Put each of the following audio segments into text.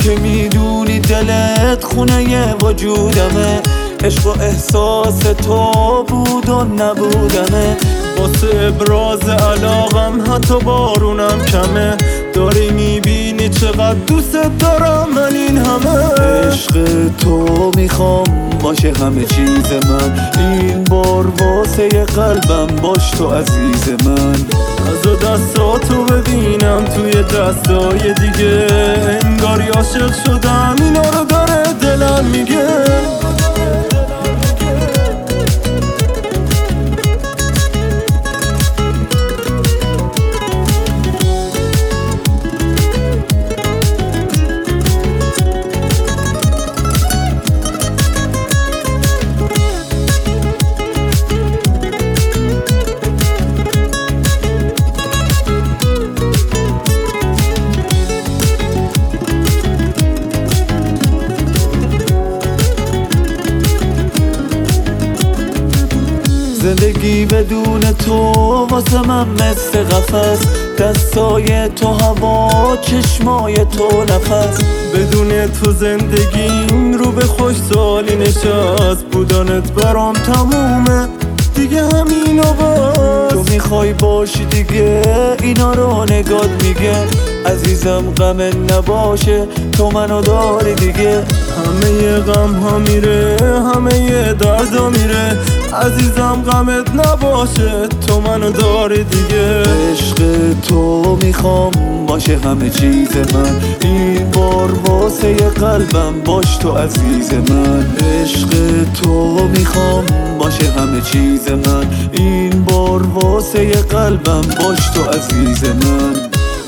که میدونی دلت خونه وجودمه، عشق و احساس تو بود و نبودمه. واسه ابراز علاقم حتی بارونم کمه، داری میبینی چقدر دوست دارم من این همه. عشق تو میخوام باشه همه چیز من، این بار واسه قلبم باش تو عزیز من. از دستاتو ببینم توی دستای دیگه، انگاری عاشق شدم اینا رو داره دلم میگه. زندگی بدون تو واسه من مثل قفس، دستای تو هوا، چشمای تو نفس. بدون تو زندگیم رو به خوشحالی نشست، بودنت برام تمومه دیگه همینو باز. تو میخوای باشی دیگه اینا رو نگات میگه، عزیزم غمت نباشه تو منو داری دیگه. همه غم ها میره، همه درد ها میره، عزیزم غمت نباشه تو منو داری دیگه. عشق تو میخوام باشه همه چیز من، این بار واسه قلبم باش تو عزیز من. عشق تو میخوام باشه همه چیز من، این بار واسه قلبم باش تو عزیز من.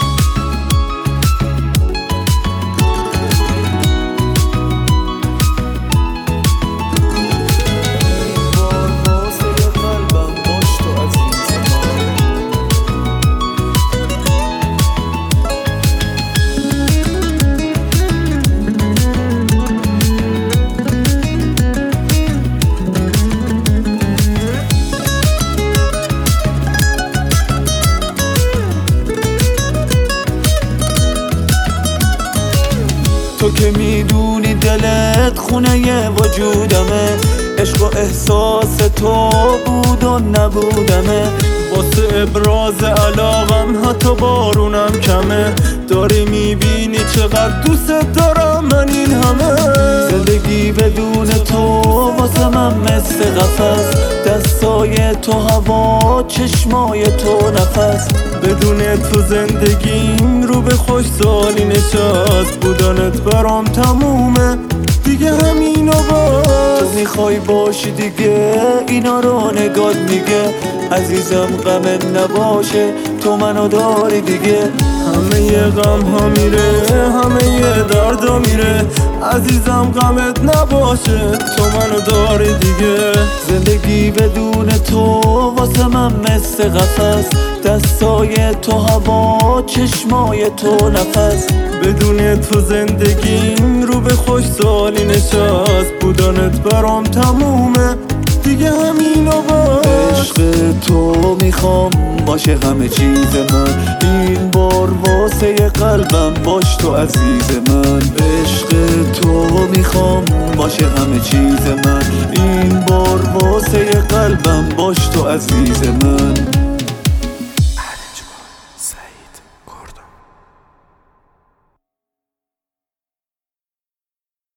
تو که میدونی دلت خونه وجودمه، عشق و احساس تو بود و نبودمه. واسه ابراز علاقم حتی بارونم کمه، داری میبینی چقدر دوست دارم من این همه. زندگی بدون تو واسه من مثل قفس، دستای تو هوا، چشمای تو نفس. بدون تو زندگیم رو به خوشحالی نشست، بودنت برام تمومه دیگه همینو باز. تو میخوای باشی دیگه اینا رو نگات میگه، عزیزم غمت نباشه تو منو داری دیگه. همه غم ها میره، همه درد ها میره، عزیزم غمت نباشه تو منو داری دیگه. زندگی بدون تو واسه من مثل قفس، دستای تو هوا، چشمای تو نفس. بدون تو زندگیم رو به خوشحالی نشست، بودنت برام تمومه دیگه همینو باز. عشق تو میخوام باشه همه چیز من، این بار واسه قلبم باش تو عزیز من. عشق تو میخوام باشه همه چیز من، این بار واسه قلبم باش تو عزیز من.